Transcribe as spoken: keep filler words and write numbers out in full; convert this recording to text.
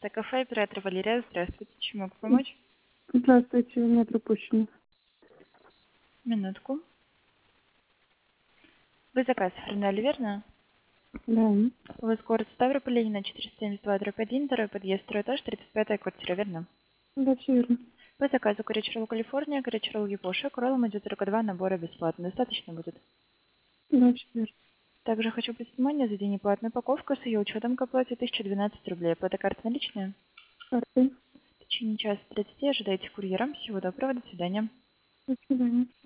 Кафе, оператор Валерия. Здравствуйте. Чем могу помочь? Здравствуйте, у меня пропущено. Минутку. Вы заказ оформляли, верно? Да, У вас город Ставрополь, Ленина, четыреста семьдесят два, дробь один, второй подъезд, второй этаж, тридцать пятая квартира, верно? да, все верно. По заказу Коричерол Калифорния, Коричерол Япоша, Кроллом идет только два набора бесплатно. Достаточно будет? Да, все верно. Также хочу обратить внимание, за день неплатная упаковка с ее учетом к оплате тысяча двенадцать рублей. Оплата карты наличная? Карты. В течение часа тридцати ожидайте курьера. Всего доброго, до свидания. До свидания.